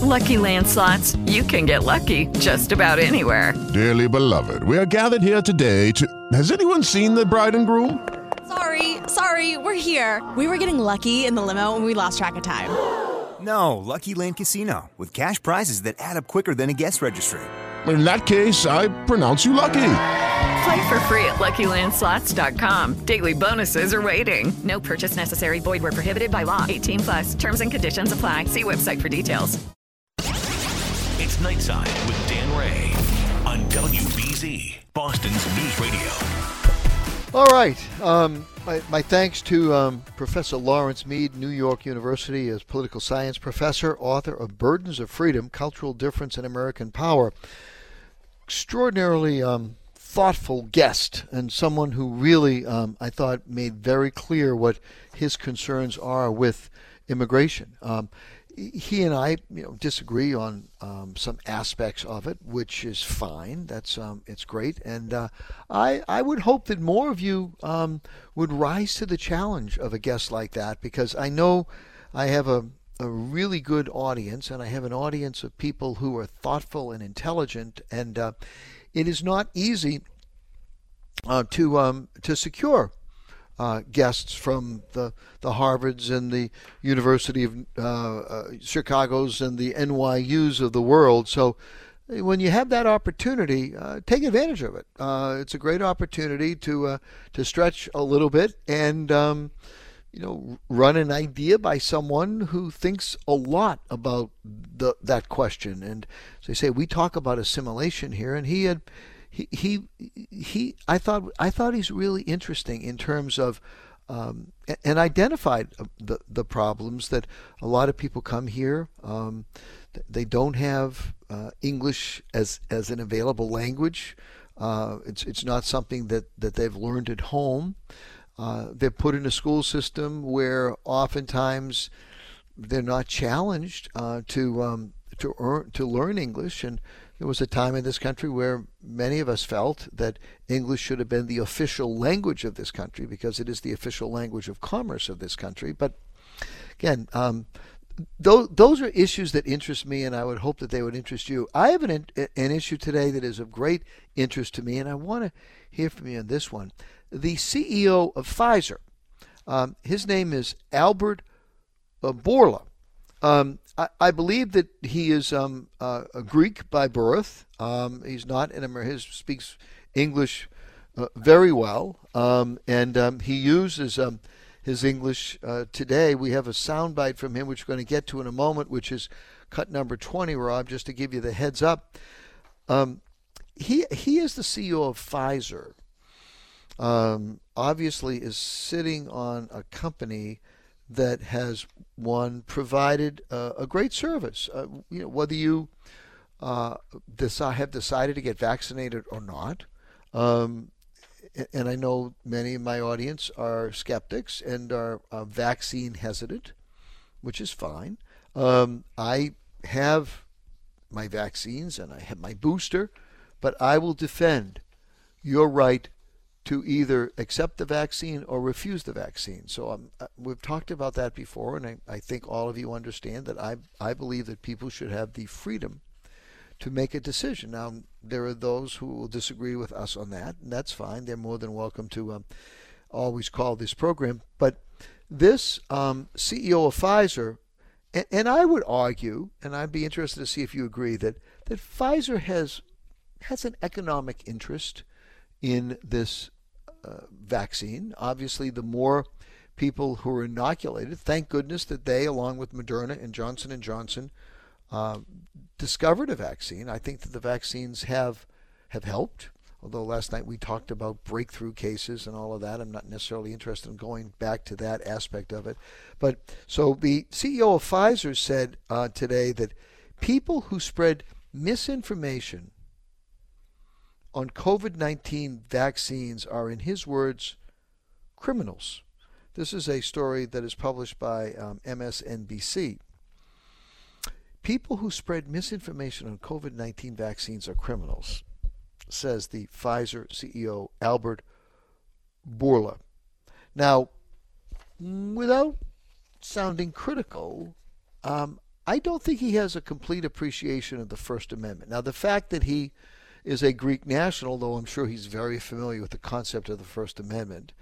Lucky Land Slots, you can get lucky just about anywhere. Dearly beloved, we are gathered here today to... Has anyone seen the bride and groom? Sorry, we're here. We were getting lucky in the limo and we lost track of time. No, Lucky Land Casino, with cash prizes that add up quicker than a guest registry. In that case, I pronounce you lucky. Play for free at LuckyLandSlots.com. Daily bonuses are waiting. No purchase necessary. Void where prohibited by law. 18+. Terms and conditions apply. See website for details. It's Nightside with Dan Ray on WBZ, Boston's News Radio. All right. My thanks to Professor Lawrence Mead, New York University, as political science professor, author of Burdens of Freedom, Cultural Difference and American Power. Extraordinarily thoughtful guest, and someone who really, I thought, made very clear what his concerns are with immigration. He and I, disagree on some aspects of it, which is fine. That's it's great, and I would hope that more of you would rise to the challenge of a guest like that, because I know I have a really good audience, and I have an audience of people who are thoughtful and intelligent, and it is not easy to secure guests from the Harvards and the University of Chicago's and the NYU's of the world. So when you have that opportunity, take advantage of it. It's a great opportunity to stretch a little bit and run an idea by someone who thinks a lot about that question. And as I say, we talk about assimilation here, and I thought he's really interesting in terms of and identified the problems that a lot of people come here. They don't have English as an available language. It's not something that they've learned at home. They're put in a school system where oftentimes they're not challenged to learn English. And there was a time in this country where many of us felt that English should have been the official language of this country because it is the official language of commerce of this country. But again, those are issues that interest me, and I would hope that they would interest you. I have an issue today that is of great interest to me, and I want to hear from you on this one. The CEO of Pfizer, his name is Albert Bourla. I believe that he is a Greek by birth. He's not an American. He speaks English very well, and he uses his English today. We have a soundbite from him, which we're going to get to in a moment, which is cut number 20, Rob, just to give you the heads up. He is the CEO of Pfizer. Obviously is sitting on a company that has provided a great service. Whether you have decided to get vaccinated or not, and I know many in my audience are skeptics and are vaccine hesitant, which is fine. I have my vaccines and I have my booster, but I will defend your right to either accept the vaccine or refuse the vaccine. So we've talked about that before, and I think all of you understand that I believe that people should have the freedom to make a decision. Now, there are those who will disagree with us on that, and that's fine. They're more than welcome to always call this program. But this CEO of Pfizer, and I would argue, and I'd be interested to see if you agree, that Pfizer has an economic interest in this vaccine. Obviously, the more people who are inoculated, thank goodness that they, along with Moderna and Johnson & Johnson, discovered a vaccine. I think that the vaccines have helped, although last night we talked about breakthrough cases and all of that. I'm not necessarily interested in going back to that aspect of it. But so the CEO of Pfizer said today that people who spread misinformation on COVID-19 vaccines are, in his words, criminals. This is a story that is published by MSNBC. People who spread misinformation on COVID-19 vaccines are criminals, says the Pfizer CEO, Albert Bourla. Now, without sounding critical, I don't think he has a complete appreciation of the First Amendment. Now, the fact that he is a Greek national, though I'm sure he's very familiar with the concept of the First Amendment,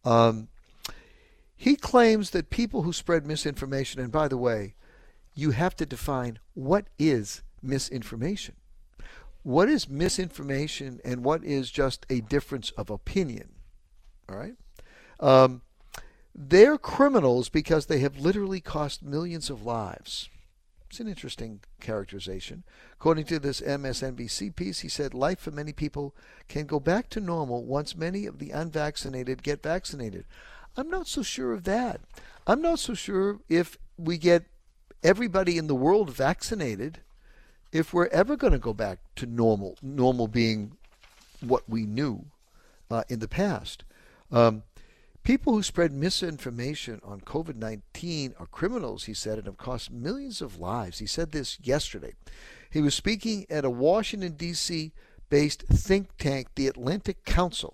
he claims that people who spread misinformation, and by the way, you have to define what is misinformation. What is misinformation and what is just a difference of opinion? All right? They're criminals because they have literally cost millions of lives. It's an interesting characterization. According to this MSNBC piece, he said life for many people can go back to normal once many of the unvaccinated get vaccinated. I'm not so sure of that. I'm not so sure if we get everybody in the world vaccinated, if we're ever going to go back to normal, normal being what we knew in the past. People who spread misinformation on COVID-19 are criminals, he said, and have cost millions of lives. He said this yesterday. He was speaking at a Washington, D.C. based think tank, the Atlantic Council.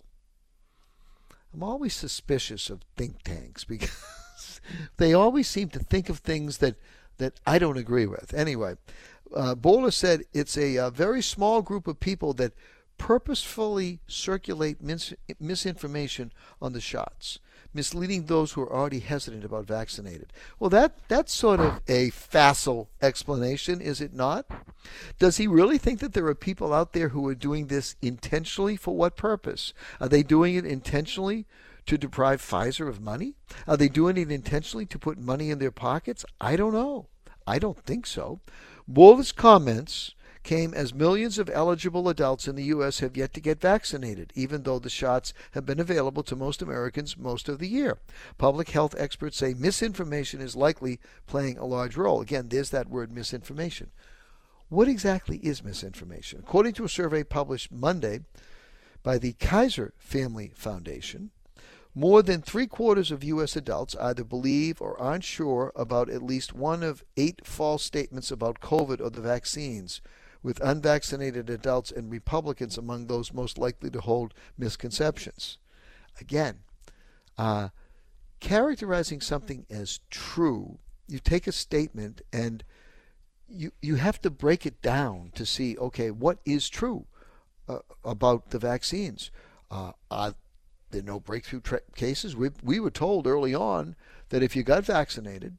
I'm always suspicious of think tanks because they always seem to think of things that I don't agree with. Anyway, Bola said it's a very small group of people that purposefully circulate misinformation on the shots, misleading those who are already hesitant about vaccinated. Well, that's sort of a facile explanation, is it not? Does he really think that there are people out there who are doing this intentionally? For what purpose? Are they doing it intentionally to deprive Pfizer of money? Are they doing it intentionally to put money in their pockets? I don't know. I don't think so. Bola's comments came as millions of eligible adults in the U.S. have yet to get vaccinated, even though the shots have been available to most Americans most of the year. Public health experts say misinformation is likely playing a large role. Again, there's that word misinformation. What exactly is misinformation? According to a survey published Monday by the Kaiser Family Foundation, more than 3/4 of U.S. adults either believe or aren't sure about at least one of 8 false statements about COVID or the vaccines, with unvaccinated adults and Republicans among those most likely to hold misconceptions. Again, characterizing something as true, you take a statement and you have to break it down to see, okay, what is true about the vaccines? Are there no breakthrough cases? We were told early on that if you got vaccinated,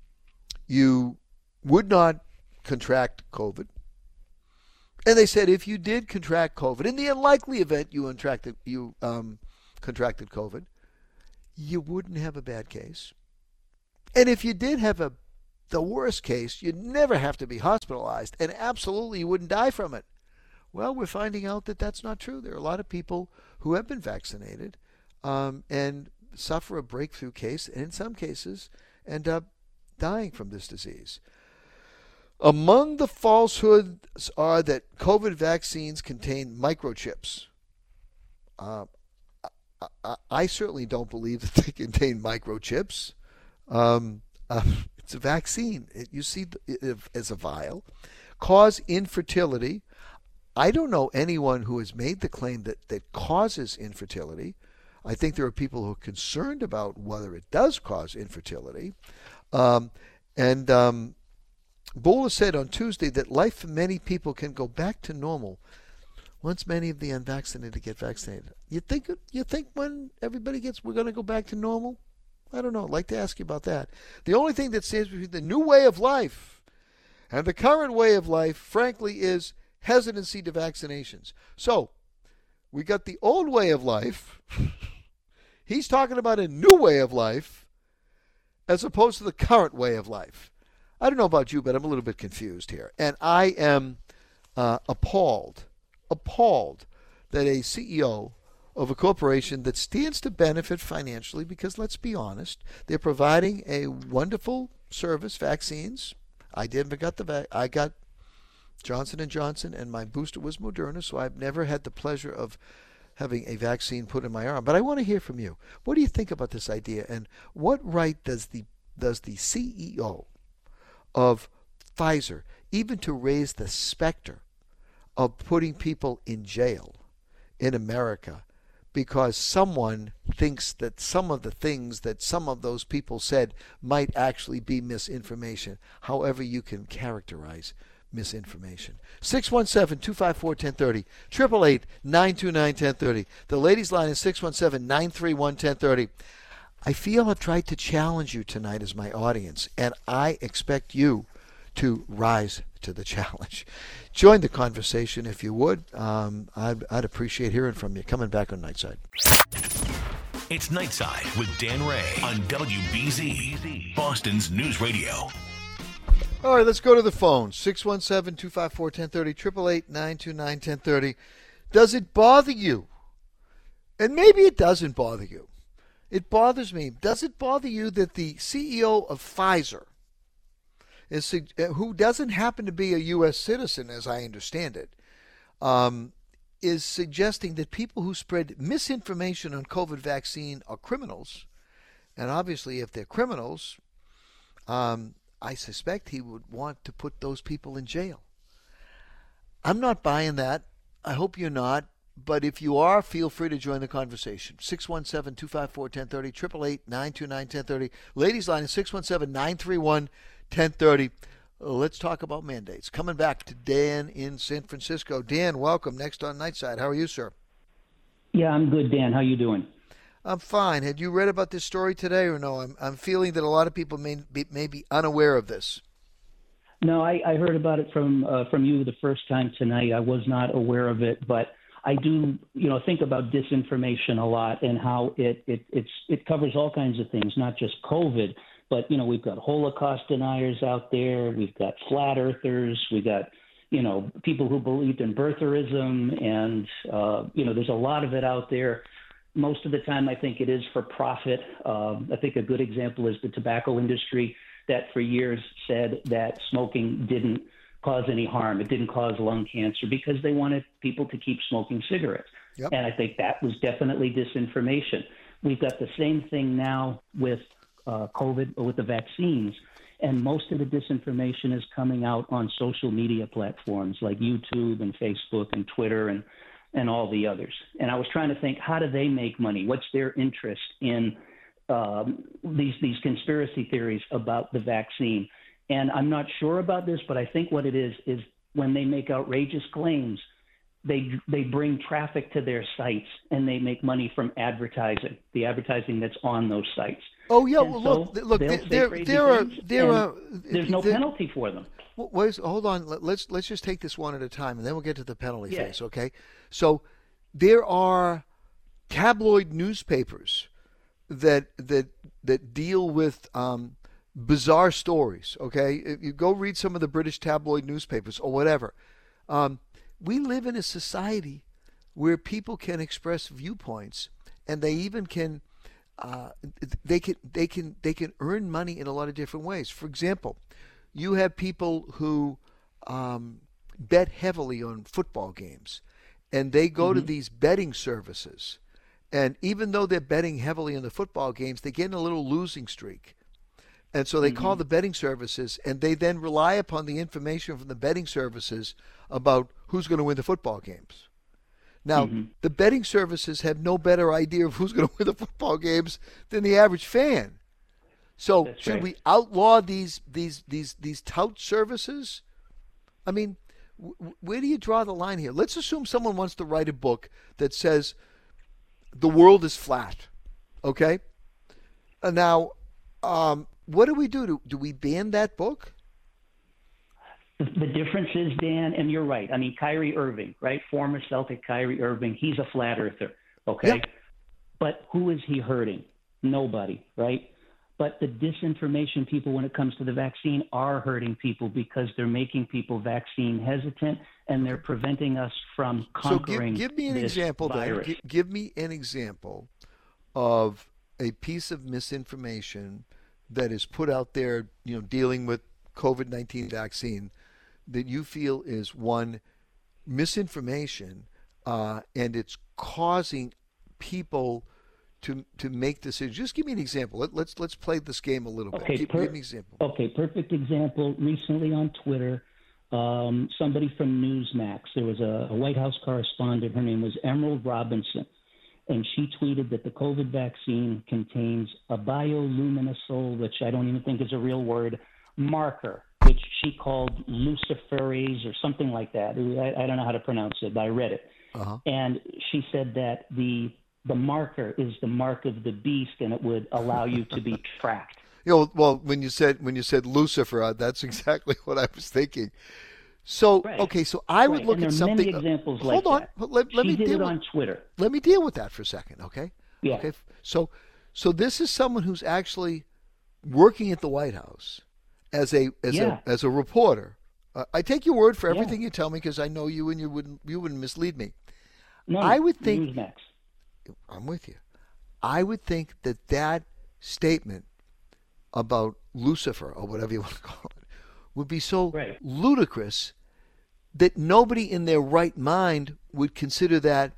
you would not contract COVID. And they said if you did contract COVID, in the unlikely event you contracted COVID, you wouldn't have a bad case. And if you did have the worst case, you'd never have to be hospitalized, and absolutely you wouldn't die from it. Well, we're finding out that that's not true. There are a lot of people who have been vaccinated and suffer a breakthrough case, and in some cases end up dying from this disease. Among the falsehoods are that COVID vaccines contain microchips. I certainly don't believe that they contain microchips. It's a vaccine. You see it as a vial. Cause infertility. I don't know anyone who has made the claim that causes infertility. I think there are people who are concerned about whether it does cause infertility. Bola said on Tuesday that life for many people can go back to normal once many of the unvaccinated get vaccinated. You think when everybody we're going to go back to normal? I don't know. I'd like to ask you about that. The only thing that stands between the new way of life and the current way of life, frankly, is hesitancy to vaccinations. So we got the old way of life. He's talking about a new way of life as opposed to the current way of life. I don't know about you, but I'm a little bit confused here. And I am appalled that a CEO of a corporation that stands to benefit financially, because let's be honest, they're providing a wonderful service, vaccines. I got Johnson & Johnson, and my booster was Moderna, so I've never had the pleasure of having a vaccine put in my arm. But I want to hear from you. What do you think about this idea, and what right does the CEO of Pfizer even to raise the specter of putting people in jail in America because someone thinks that some of the things that some of those people said might actually be misinformation, however you can characterize misinformation. 617-254-1030, 888-929-1030. The ladies' line is 617-931-1030. I feel I've tried to challenge you tonight as my audience, and I expect you to rise to the challenge. Join the conversation if you would. I'd appreciate hearing from you. Coming back on Nightside. It's Nightside with Dan Ray on WBZ, Boston's News Radio. All right, let's go to the phone. 617-254-1030, 888-929-1030. Does it bother you? And maybe it doesn't bother you. It bothers me. Does it bother you that the CEO of Pfizer, who doesn't happen to be a U.S. citizen, as I understand it, is suggesting that people who spread misinformation on COVID vaccine are criminals? And obviously, if they're criminals, I suspect he would want to put those people in jail. I'm not buying that. I hope you're not. But if you are, feel free to join the conversation. 617-254-1030, 888-929-1030. Ladies' line is 617-931-1030. Let's talk about mandates. Coming back to Dan in San Francisco. Dan, welcome. Next on Nightside. How are you, sir? Yeah, I'm good, Dan. How you doing? I'm fine. Had you read about this story today or no? I'm feeling that a lot of people may be unaware of this. No, I heard about it from you the first time tonight. I was not aware of it, but I do, think about disinformation a lot and how it covers all kinds of things, not just COVID, but we've got Holocaust deniers out there, we've got flat earthers, we got people who believed in birtherism, and there's a lot of it out there. Most of the time, I think it is for profit. I think a good example is the tobacco industry that for years said that smoking didn't cause any harm. It didn't cause lung cancer because they wanted people to keep smoking cigarettes. Yep. And I think that was definitely disinformation. We've got the same thing now with COVID or with the vaccines. And most of the disinformation is coming out on social media platforms like YouTube and Facebook and Twitter and all the others. And I was trying to think, how do they make money? What's their interest in these conspiracy theories about the vaccine? And I'm not sure about this, but I think what it is when they make outrageous claims, they bring traffic to their sites and they make money from advertising, the advertising that's on those sites. Oh yeah, and well so look, there's no penalty for them. Hold on, let's just take this one at a time, and then we'll get to the penalty phase. Okay, so there are tabloid newspapers that deal with bizarre stories. Okay, you go read some of the British tabloid newspapers or whatever. We live in a society where people can express viewpoints, and they even can they can earn money in a lot of different ways. For example, you have people who bet heavily on football games, and they go to these betting services, and even though they're betting heavily on the football games, they get in a little losing streak. And so they call the betting services, and they then rely upon the information from the betting services about who's going to win the football games. Now, the betting services have no better idea of who's going to win the football games than the average fan. So That's should right. we outlaw these tout services? I mean, where do you draw the line here? Let's assume someone wants to write a book that says the world is flat, okay? Now, what do we do? Do we ban that book? The difference is, Dan, and you're right. I mean, Kyrie Irving, right? Former Celtic Kyrie Irving, he's a flat earther, okay? Yep. But who is he hurting? Nobody, right? But the disinformation people, when it comes to the vaccine, are hurting people because they're making people vaccine hesitant, and they're preventing us from conquering So give me an this example virus. then. Give me an example of a piece of misinformation that is put out there, dealing with COVID-19 vaccine that you feel is one misinformation, and it's causing people to make decisions. Just give me an example. Let's play this game a little bit. Give me an example. Okay, perfect example. Recently on Twitter, somebody from Newsmax, there was a White House correspondent. Her name was Emerald Robinson. and she tweeted that the COVID vaccine contains a bioluminescent, which I don't even think is a real word, marker, which she called luciferase or something like that. I don't know how to pronounce it, but I read it. And she said that the marker is the mark of the beast, and it would allow you to be tracked. Well, when you said Lucifer, that's exactly what I was thinking. So, Right. okay, so I would look and at there are something. many examples hold like on, that. let She me did deal it with, on Twitter. Let me deal with that for a second, okay? Yeah. Okay. So this is someone who's actually working at the White House as a reporter. I take your word for everything you tell me because I know you, and you wouldn't mislead me. No, I would think Newsmax. I'm with you. I would think that statement about Lucifer, or whatever you want to call it, would be so ludicrous that nobody in their right mind would consider that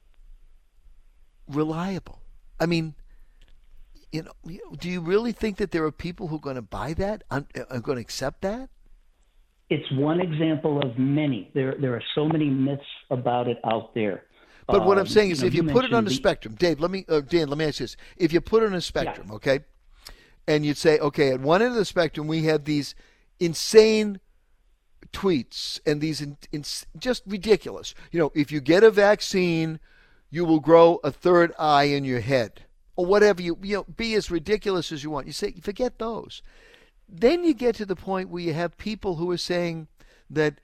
reliable. I mean, do you really think that there are people who are going to buy that, are going to accept that? It's one example of many. There are so many myths about it out there. But what I'm saying is, if you put it on the mentioned spectrum, Dave, Dan, let me ask you this: if you put it on a spectrum, okay, and you'd say, okay, at one end of the spectrum we have these insane tweets and these just ridiculous. If you get a vaccine, you will grow a third eye in your head, or whatever. Be as ridiculous as you want. You say, forget those. Then you get to the point where you have people who are saying that,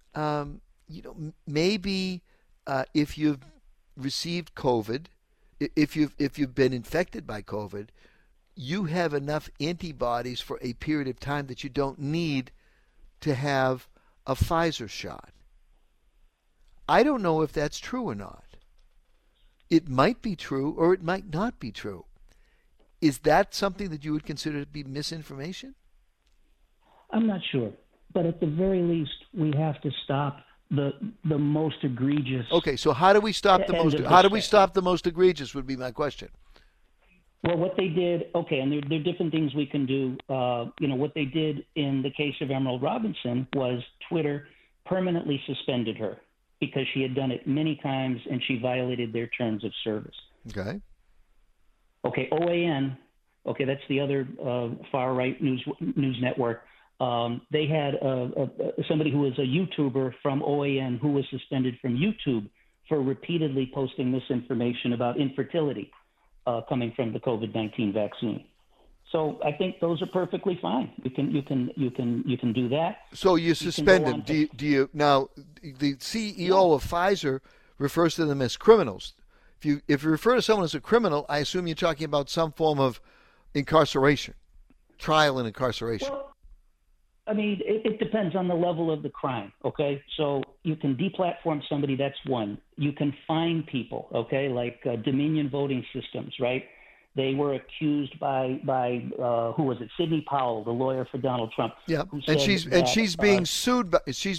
maybe if you've received COVID, if you've been infected by COVID, you have enough antibodies for a period of time that you don't need to have a Pfizer shot. I don't know if that's true or not. It might be true or it might not be true. Is that something that you would consider to be misinformation? I'm not sure, but at the very least, we have to stop the most egregious. Okay, so how do we stop the most? How do we stop the most egregious? Would be my question. Well, what they did, and there are different things we can do. What they did in the case of Emerald Robinson was Twitter permanently suspended her because she had done it many times and she violated their terms of service. Okay. Okay, OAN. Okay, that's the other far right news network. They had somebody who was a YouTuber from OAN who was suspended from YouTube for repeatedly posting misinformation about infertility coming from the COVID-19 vaccine. So I think those are perfectly fine. You can do that. So you suspend them. Do you now? The CEO of Pfizer refers to them as criminals. If you refer to someone as a criminal, I assume you're talking about some form of incarceration, trial and incarceration. Well, I mean, it depends on the level of the crime, okay? So you can deplatform somebody, that's one. You can fine people, okay, like Dominion Voting Systems, right? They were accused by who was it? Sidney Powell, the lawyer for Donald Trump. Yeah, and she's being sued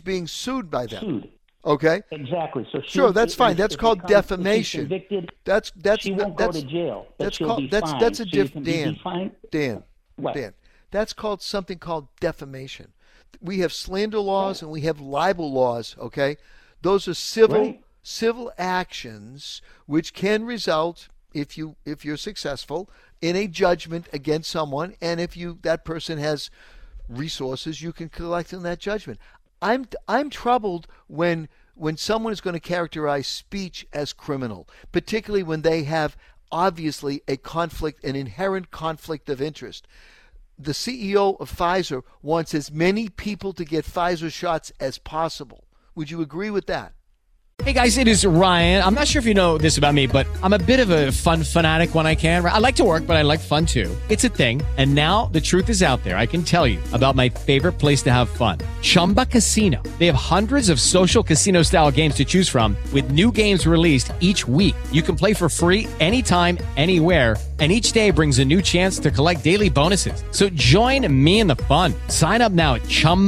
by them. Sued. Okay. Exactly. So sure, that's fine. That's called defamation. Convicted, that's she won't go to jail. That's a different Dan. What? Dan. That's called something called defamation. We have slander laws and we have libel laws, okay? Those are civil actions which can result, if you're successful, in a judgment against someone, and if that person has resources, you can collect on that judgment. I'm troubled when someone is going to characterize speech as criminal, particularly when they have obviously an inherent conflict of interest. The CEO of Pfizer wants as many people to get Pfizer shots as possible. Would you agree with that? Hey guys, it is Ryan. I'm not sure if you know this about me, but I'm a bit of a fun fanatic when I can. I like to work, but I like fun too. It's a thing. And now the truth is out there. I can tell you about my favorite place to have fun. Chumba Casino. They have hundreds of social casino style games to choose from with new games released each week. You can play for free anytime, anywhere. And each day brings a new chance to collect daily bonuses. So join me in the fun. Sign up now at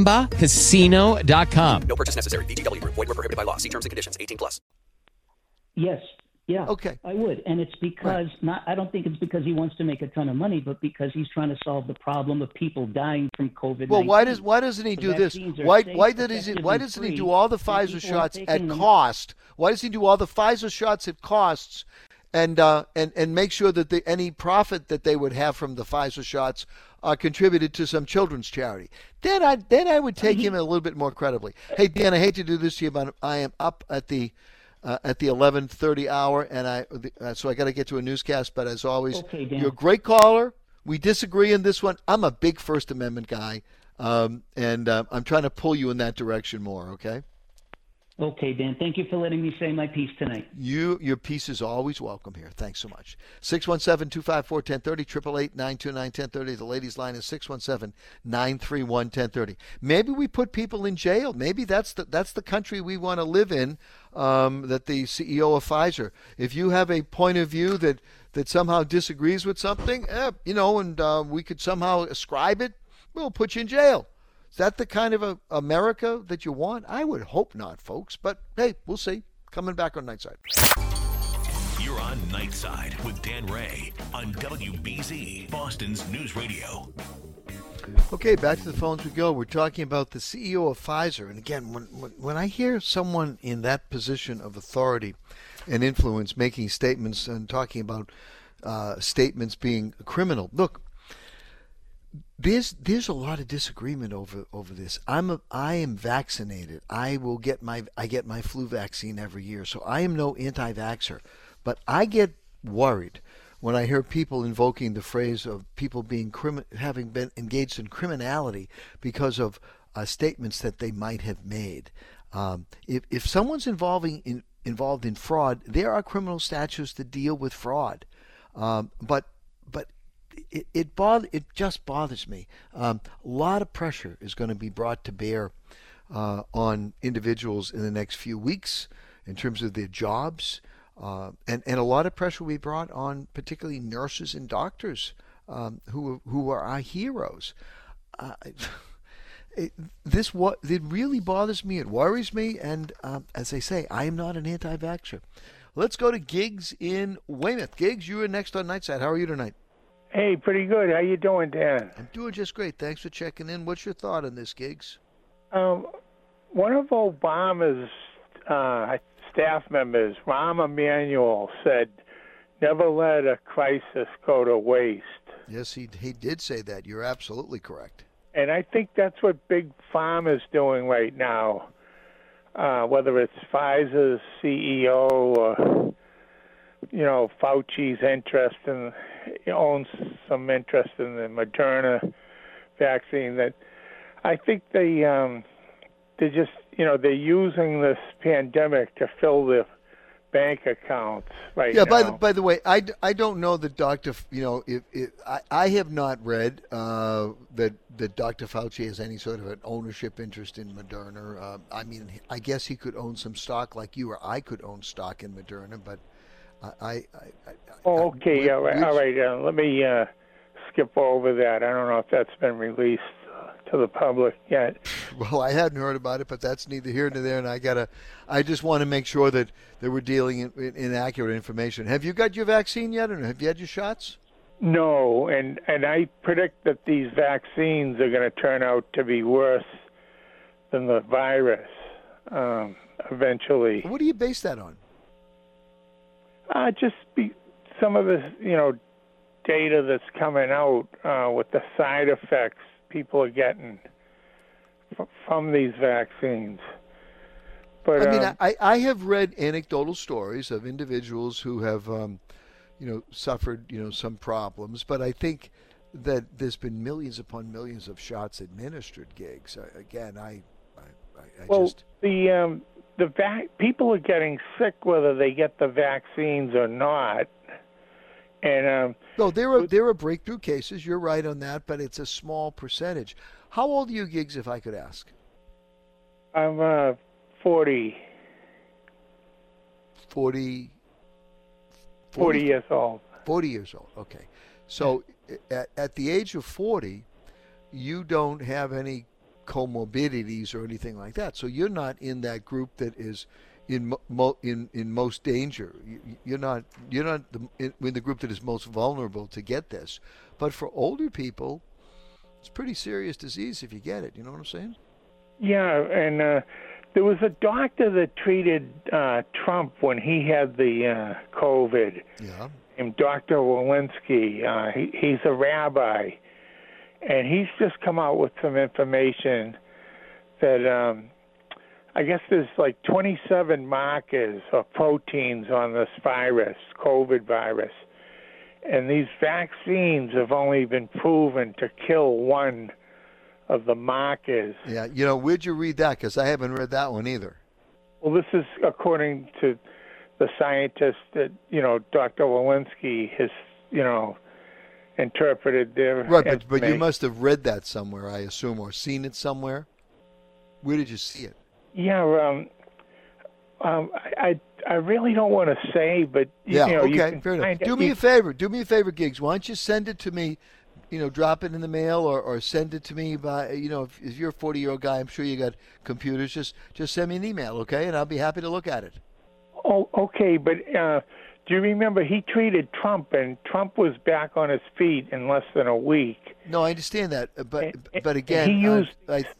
ChumbaCasino.com. No purchase necessary. VGW. Void where prohibited by law. See terms and conditions. 18+. Yes. Yeah. Okay. I would. And it's because I don't think it's because he wants to make a ton of money, but because he's trying to solve the problem of people dying from COVID-19. Well, why doesn't he do this? Why doesn't he do all the Pfizer shots at cost? Why does he do all the Pfizer shots at costs and make sure that any profit that they would have from the Pfizer shots are contributed to some children's charity. Then I would take him a little bit more credibly. Hey, Dan, I hate to do this to you, but I am up at the 11:30 hour, and so I got to get to a newscast. But as always, Okay, Dan. you're a great caller. We disagree in this one. I'm a big First Amendment guy, and I'm trying to pull you in that direction more. Okay. Okay, Dan. Thank you for letting me say my piece tonight. Your piece is always welcome here. Thanks so much. 617-254-1030, 888-929-1030. The ladies' line is 617-931-1030. Maybe we put people in jail. Maybe that's the country we want to live in, that the CEO of Pfizer. If you have a point of view that somehow disagrees with something, and we could somehow ascribe it, we'll put you in jail. Is that the kind of America that you want? I would hope not, folks. But, hey, we'll see. Coming back on Nightside. You're on Nightside with Dan Ray on WBZ, Boston's News Radio. Okay, back to the phones we go. We're talking about the CEO of Pfizer. And, again, when I hear someone in that position of authority and influence making statements and talking about statements being criminal, look, There's a lot of disagreement over this. I am vaccinated. I get my flu vaccine every year, so I am no anti-vaxxer. But I get worried when I hear people invoking the phrase of people having been engaged in criminality because of statements that they might have made. If someone's involved in fraud, there are criminal statutes that deal with fraud. But it just bothers me. A lot of pressure is going to be brought to bear on individuals in the next few weeks in terms of their jobs, and a lot of pressure will be brought on particularly nurses and doctors who are our heroes. It really bothers me. It worries me, and as I say, I am not an anti-vaxxer. Let's go to Giggs in Weymouth. Giggs, you are next on Nightside. How are you tonight? Hey, pretty good. How you doing, Dan? I'm doing just great. Thanks for checking in. What's your thought on this, Giggs? One of Obama's staff members, Rahm Emanuel, said, "Never let a crisis go to waste." Yes, he did say that. You're absolutely correct. And I think that's what Big Pharma is doing right now, whether it's Pfizer's CEO or, Fauci's interest in, owns some interest in the Moderna vaccine. That I think they're just, they're using this pandemic to fill the bank accounts right now. Yeah, by the way, I don't know that Dr. I have not read that Dr. Fauci has any sort of an ownership interest in Moderna. I guess he could own some stock like you or I could own stock in Moderna, but okay. All right. Let me skip over that. I don't know if that's been released to the public yet. Well, I hadn't heard about it, but that's neither here nor there, and I just want to make sure that we're dealing in accurate information. Have you got your vaccine yet, or have you had your shots? No, and I predict that these vaccines are going to turn out to be worse than the virus eventually. What do you base that on? Some of this, data that's coming out with the side effects people are getting from these vaccines. But I have read anecdotal stories of individuals who have, suffered, some problems. But I think that there's been millions upon millions of shots administered. Giggs. Again, people are getting sick whether they get the vaccines or not. And no, there are breakthrough cases. You're right on that, but it's a small percentage. How old are you, Giggs, if I could ask? I'm 40. 40 years old. 40 years old. Okay. So at the age of 40, you don't have any comorbidities or anything like that. So you're not in that group that is in most danger. You're not in the group that is most vulnerable to get this. But for older people, it's pretty serious disease if you get it. You know what I'm saying? Yeah, and There was a doctor that treated Trump when he had the COVID. Yeah. Named Dr. Walensky. He's a rabbi, and he's just come out with some information that I guess there's like 27 markers or proteins on this virus, COVID virus, and these vaccines have only been proven to kill one of the markers. Yeah, where'd you read that? Because I haven't read that one either. Well, this is according to the scientist that, Dr. Walensky has, interpreted their Right, but you must have read that somewhere, I assume, or seen it somewhere. Where did you see it? Yeah, I really don't want to say, but okay, fair enough. Do me a favor, Giggs. Why don't you send it to me? Drop it in the mail or send it to me by, if you're a 40-year-old guy, I'm sure you got computers. Just send me an email, okay? And I'll be happy to look at it. Oh, okay. But do you remember he treated Trump, and Trump was back on his feet in less than a week? No, I understand that. But again, he used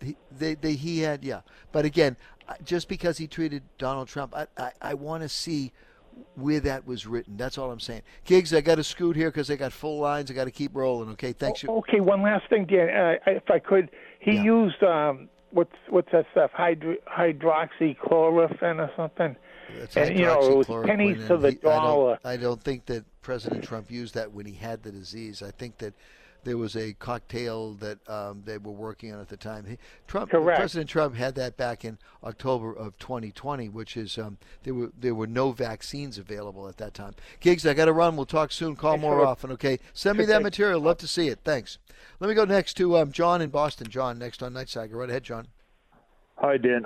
he had, yeah. But again, just because he treated Donald Trump, I want to see where that was written. That's all I'm saying. Giggs, I got to scoot here because I got full lines. I got to keep rolling. Okay, thanks. Okay, one last thing, Dan. If I could, he used what's that stuff? Hydroxychloroquine or something. That's and it was pennies to the dollar. I don't think that President Trump used that when he had the disease. I think that there was a cocktail that they were working on at the time. President Trump had that back in October of 2020, which is there were no vaccines available at that time. Giggs, I got to run. We'll talk soon. Call more often, okay? Send me that material. Love to see it. Thanks. Let me go next to John in Boston. John, next on Nightside. Go right ahead, John. Hi, Dan.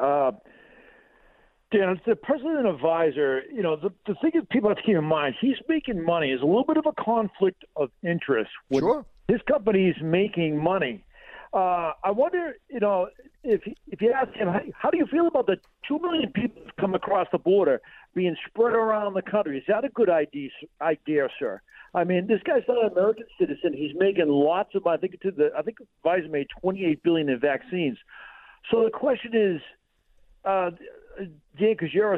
Dan, it's the president advisor. The thing that people have to keep in mind, he's making money. There's a little bit of a conflict of interest. Sure. His company is making money. I wonder, if you ask him, how do you feel about the 2 million people who've come across the border being spread around the country? Is that a good idea, sir? I mean, this guy's not an American citizen. He's making lots of money. I think Pfizer made $28 billion in vaccines. So the question is, Dan, because you're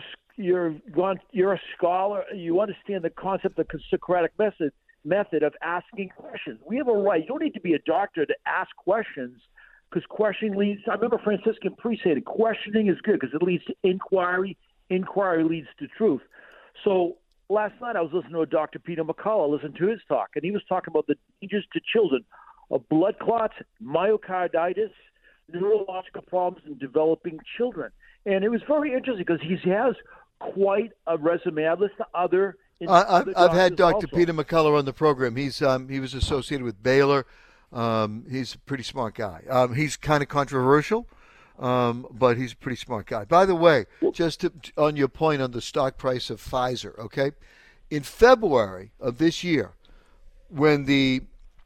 a scholar, you understand the concept of the Socratic method of asking questions. We have a right. You don't need to be a doctor to ask questions, because questioning leads. I remember Franciscan priest said, questioning is good because it leads to inquiry. Inquiry leads to truth. So last night I was listening to Dr. Peter McCullough, listening to his talk, and he was talking about the dangers to children of blood clots, myocarditis, neurological problems in developing children. And it was very interesting because he has quite a resume. I've listened to other. I've had Dr. Also. Peter McCullough on the program. He was associated with Baylor. He's a pretty smart guy. He's kind of controversial, but he's a pretty smart guy. By the way, just on your point on the stock price of Pfizer, okay? In February of this year, when the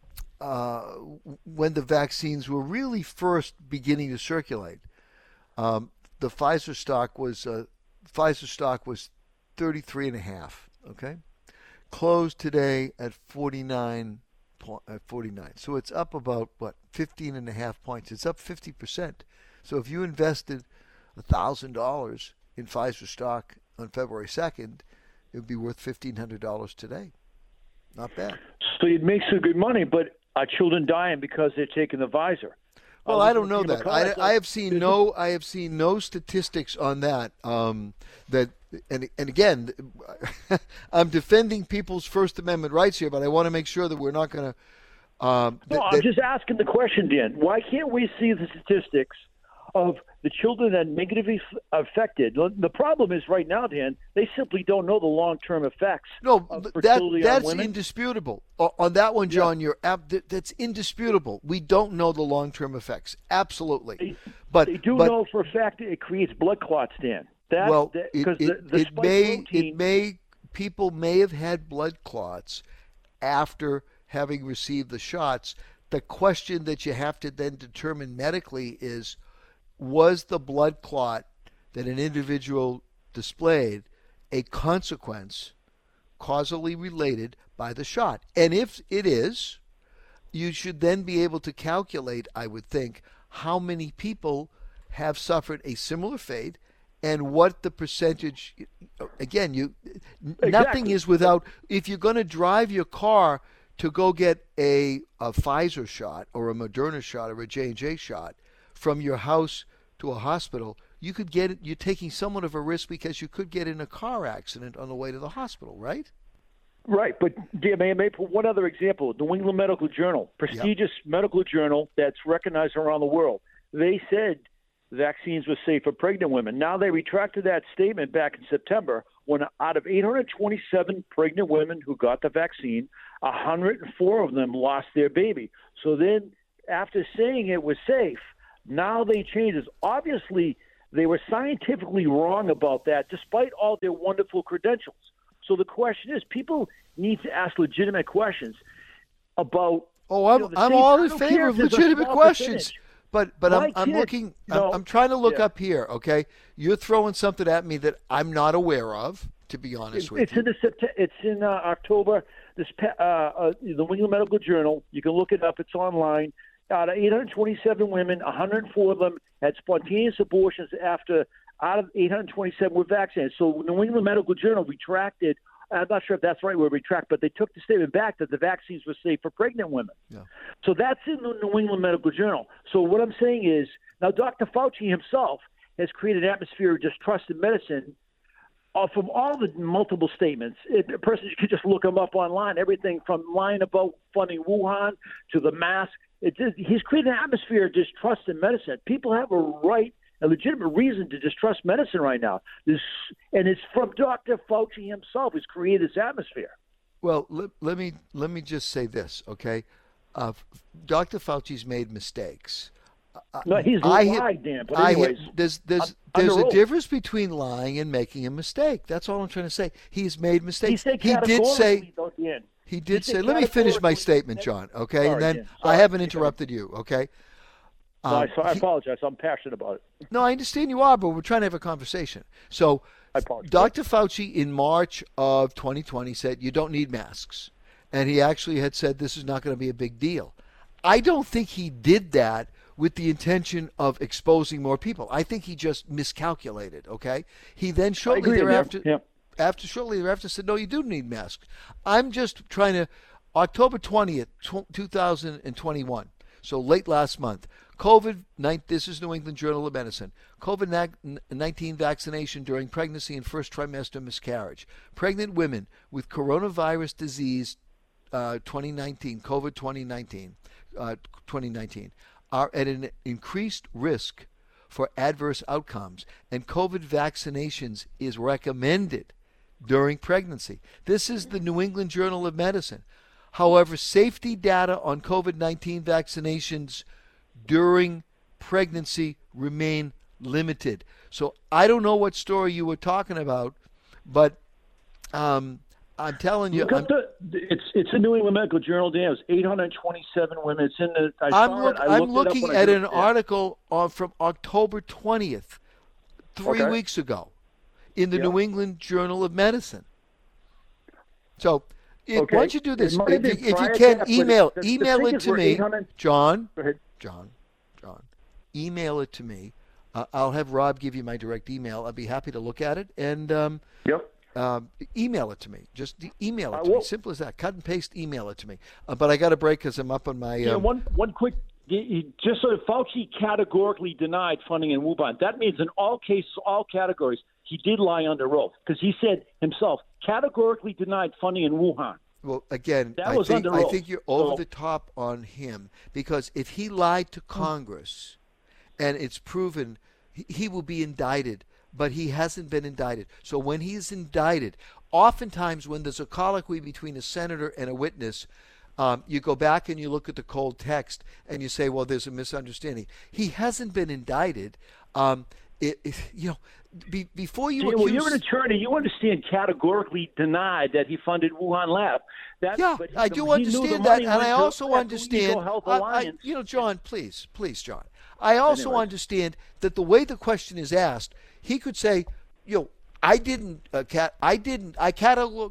vaccines were really first beginning to circulate, the Pfizer stock was 33.5. Okay, closed today at 49. So it's up about 15.5 points. It's up 50%. So if you invested $1,000 in Pfizer stock on February 2nd, it would be worth $1,500 today. Not bad. So it makes some good money, but are children dying because they're taking the Pfizer? Well, I don't know that. I have seen no statistics on that. And again, I'm defending people's First Amendment rights here, but I want to make sure that we're not going to. I'm just asking the question, Dan. Why can't we see the statistics of the children that negatively affected? The problem is right now, Dan, they simply don't know the long-term effects. No, that's on indisputable. On that one, John, that's indisputable. We don't know the long-term effects. Absolutely. But they do know for a fact it creates blood clots, Dan. People may have had blood clots after having received the shots. The question that you have to then determine medically is, was the blood clot that an individual displayed a consequence causally related by the shot? And if it is, you should then be able to calculate, I would think, how many people have suffered a similar fate, and what the percentage. Again, nothing is without. If you're going to drive your car to go get a Pfizer shot or a Moderna shot or a J&J shot from your house to a hospital, you could get it. You're taking somewhat of a risk because you could get in a car accident on the way to the hospital, right? Right, but may I put one other example? The New England Medical Journal, prestigious medical journal that's recognized around the world. They said vaccines were safe for pregnant women. Now they retracted that statement back in September when out of 827 pregnant women who got the vaccine, 104 of them lost their baby. So then after saying it was safe, now they changed it. Obviously, they were scientifically wrong about that despite all their wonderful credentials. So the question is, people need to ask legitimate questions about. Oh, I'm all in favor of legitimate questions. But I'm looking. I'm trying to look up here. Okay, you're throwing something at me that I'm not aware of. To be honest with you, it's in October. The New England Medical Journal. You can look it up. It's online. Out of 827 women, 104 of them had spontaneous abortions after. Out of 827 were vaccinated. So the New England Medical Journal retracted. I'm not sure if that's right, but they took the statement back that the vaccines were safe for pregnant women. Yeah. So that's in the New England Medical Journal. So what I'm saying is, now Dr. Fauci himself has created an atmosphere of distrust in medicine from all the multiple statements. A person could just look him up online, everything from lying about funding Wuhan to the mask. He's created an atmosphere of distrust in medicine. People have a legitimate reason to distrust medicine right now. And it's from Dr. Fauci himself who's created this atmosphere. Well, let me just say this, okay? Dr. Fauci's made mistakes. No, he's lied, Dan. But anyways, there's a difference between lying and making a mistake. That's all I'm trying to say. He's made mistakes. He did say. He did say. Let me finish my statement, John. Okay, and then I haven't interrupted you. Okay. I apologize. I'm passionate about it. No, I understand you are, but we're trying to have a conversation. So, Dr. Fauci in March of 2020 said you don't need masks. And he actually had said this is not going to be a big deal. I don't think he did that with the intention of exposing more people. I think he just miscalculated, okay? He then shortly thereafter said, no, you do need masks. I'm just trying to, October 20th, 2021, so late last month, this is New England Journal of Medicine, COVID-19 vaccination during pregnancy and first trimester miscarriage. Pregnant women with coronavirus disease 2019, COVID 2019, are at an increased risk for adverse outcomes, and COVID vaccinations is recommended during pregnancy. This is the New England Journal of Medicine. However, safety data on COVID-19 vaccinations during pregnancy remain limited. So I don't know what story you were talking about, but I'm telling you. It's a New England Medical Journal, Dan. It was 827 women. It's in the. I'm looking at an article from October 20th, 3 weeks ago, in the New England Journal of Medicine. So. Why don't you do this? If you can, email it to me, John. Email it to me. I'll have Rob give you my direct email. I'll be happy to look at it and email it to me. Just email it to me. Simple as that. Cut and paste. Email it to me. But I got a break because I'm up on my. One quick. Just so Fauci categorically denied funding in Wuhan. That means in all cases, all categories, he did lie under oath because he said himself categorically denied funding in Wuhan. Well, again, I think you're over the top on him because if he lied to Congress and it's proven, he will be indicted, but he hasn't been indicted. So when he's indicted, oftentimes when there's a colloquy between a senator and a witness, you go back and you look at the cold text and you say, well, there's a misunderstanding. He hasn't been indicted. Before you accuse... Well, you're an attorney. You understand categorically denied that he funded Wuhan Lab. I do understand that, and I also understand... John, please, John. I also understand that the way the question is asked, he could say, I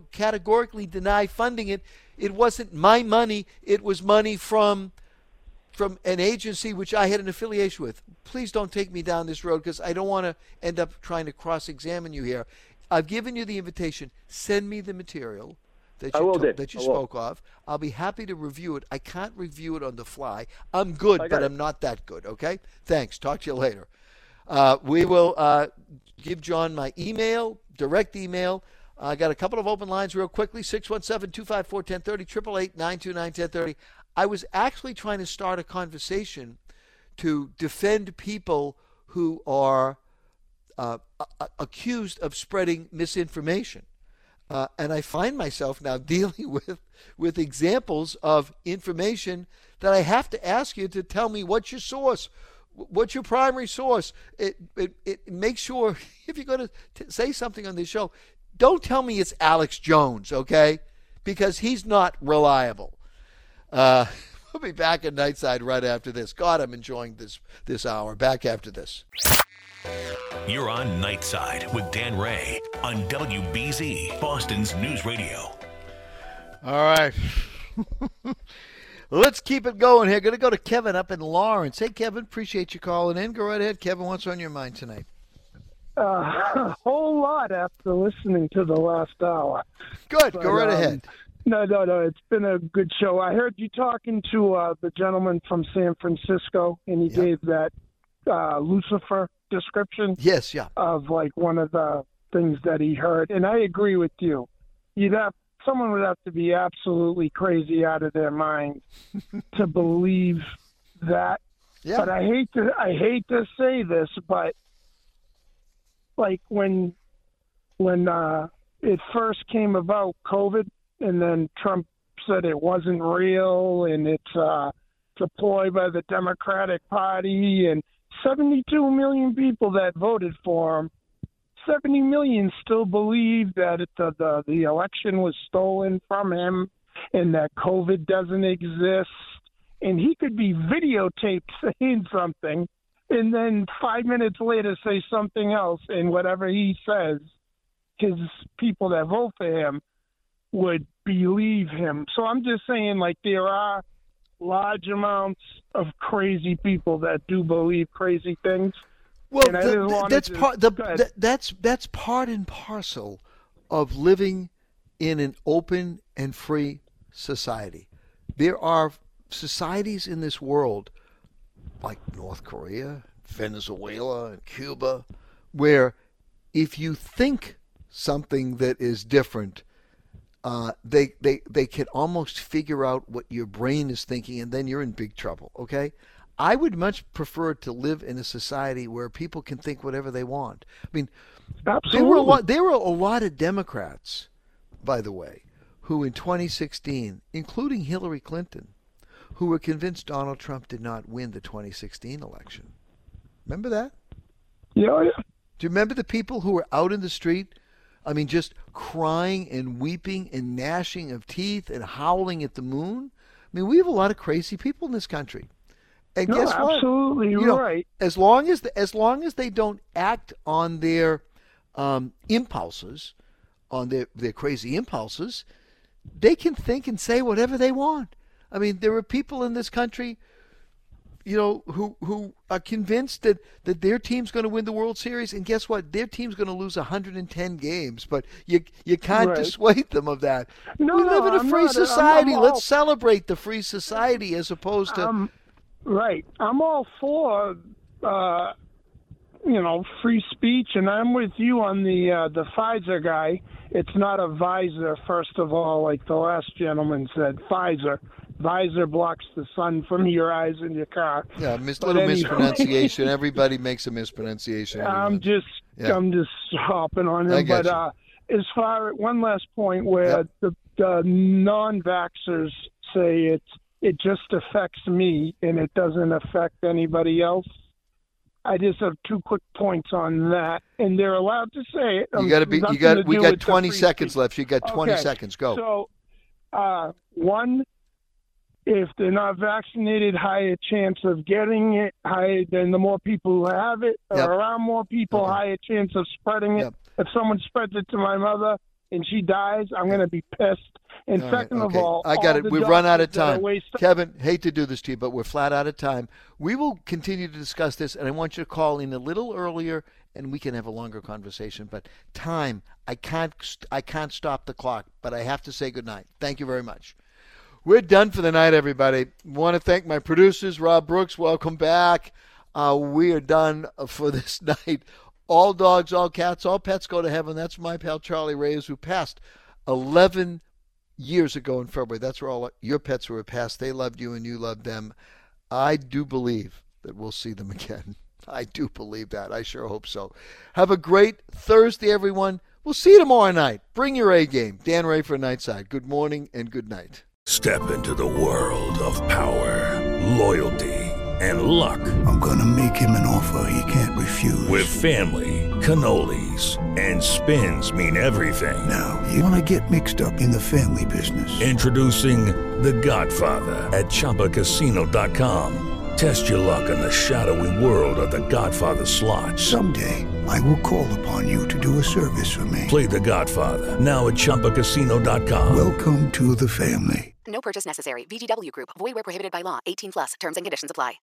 categorically deny funding it. It wasn't my money. It was money from from an agency which I had an affiliation with. Please don't take me down this road because I don't want to end up trying to cross-examine you here. I've given you the invitation. Send me the material that you spoke of. I'll be happy to review it. I can't review it on the fly. I'm good, but I'm not that good, okay? Thanks. Talk to you later. We will give John my email, direct email. I got a couple of open lines real quickly, 617-254-1030, 888-929-1030. I was actually trying to start a conversation to defend people who are accused of spreading misinformation. And I find myself now dealing with examples of information that I have to ask you to tell me what's your source. What's your primary source? It makes sure if you're going to say something on this show, don't tell me it's Alex Jones, okay? Because he's not reliable. We'll be back at Nightside right after this. God, I'm enjoying this hour. Back after this. You're on Nightside with Dan Ray on WBZ, Boston's News Radio. All right. Let's keep it going here. Going to go to Kevin up in Lawrence. Hey, Kevin, appreciate you calling in. Go right ahead, Kevin. What's on your mind tonight? A whole lot after listening to the last hour. Good. Go right ahead. No. It's been a good show. I heard you talking to the gentleman from San Francisco, and he gave that Lucifer description. Yes, yeah. Of like one of the things that he heard, and I agree with you. Someone would have to be absolutely crazy out of their mind to believe that. Yeah. But I hate to say this, but like when it first came about, COVID, and then Trump said it wasn't real and it's a ploy by the Democratic Party, and 72 million people that voted for him, 70 million still believe that the election was stolen from him and that COVID doesn't exist. And he could be videotaped saying something and then 5 minutes later say something else, and whatever he says, his people that vote for him would believe him. So I'm just saying, like, there are large amounts of crazy people that do believe crazy things. Well, that's part and parcel of living in an open and free society. There are societies in this world, like North Korea, Venezuela, and Cuba, where if you think something that is different, they can almost figure out what your brain is thinking, and then you're in big trouble, okay? I would much prefer to live in a society where people can think whatever they want. I mean, absolutely. There were a lot of Democrats, by the way, who in 2016, including Hillary Clinton, who were convinced Donald Trump did not win the 2016 election. Remember that? Yeah. Do you remember the people who were out in the street? I mean, just crying and weeping and gnashing of teeth and howling at the moon. I mean, we have a lot of crazy people in this country. And guess what? Absolutely, you're right. As long as they don't act on their impulses, on their crazy impulses, they can think and say whatever they want. I mean, there are people in this country, who are convinced that their team's going to win the World Series, and guess what? Their team's going to lose 110 games, but you can't dissuade them of that. No, we live in a free society. I'm Let's celebrate the free society as opposed to... Right. I'm all for, free speech, and I'm with you on the Pfizer guy. It's not a visor, first of all, like the last gentleman said. Pfizer. Visor blocks the sun from your eyes in your car. Yeah, mispronunciation. Everybody makes a mispronunciation. I'm just hopping on him. But as far as one last point where the non-vaxxers say it just affects me and it doesn't affect anybody else. I just have 2 quick points on that, and they're allowed to say it. We got 20 seconds left. You got 20 seconds. Go. So, one, if they're not vaccinated, higher chance of getting it. Higher than the more people who have it, or around more people, higher chance of spreading it. If someone spreads it to my mother and she dies, I'm going to be pissed. And second of all, I got it. We've run out of time. Wasting... Kevin, hate to do this to you, but we're flat out of time. We will continue to discuss this, and I want you to call in a little earlier, and we can have a longer conversation. But time, I can't stop the clock, but I have to say goodnight. Thank you very much. We're done for the night, everybody. Want to thank my producers, Rob Brooks. Welcome back. We are done for this night. All dogs, all cats, all pets go to heaven. That's my pal Charlie Reyes, who passed 11 years ago in February. That's where all your pets were passed. They loved you and you loved them. I do believe that we'll see them again. I do believe that. I sure hope so. Have a great Thursday, everyone. We'll see you tomorrow night. Bring your A game. Dan Ray for Nightside. Good morning and good night. Step into the world of power, loyalty, and luck. I'm going to make him an offer he can't refuse. With family, cannolis, and spins mean everything. Now, you want to get mixed up in the family business. Introducing The Godfather at ChumbaCasino.com. Test your luck in the shadowy world of The Godfather slot. Someday, I will call upon you to do a service for me. Play The Godfather, now at ChumbaCasino.com. Welcome to the family. No purchase necessary. VGW Group. Void where prohibited by law. 18+. Terms and conditions apply.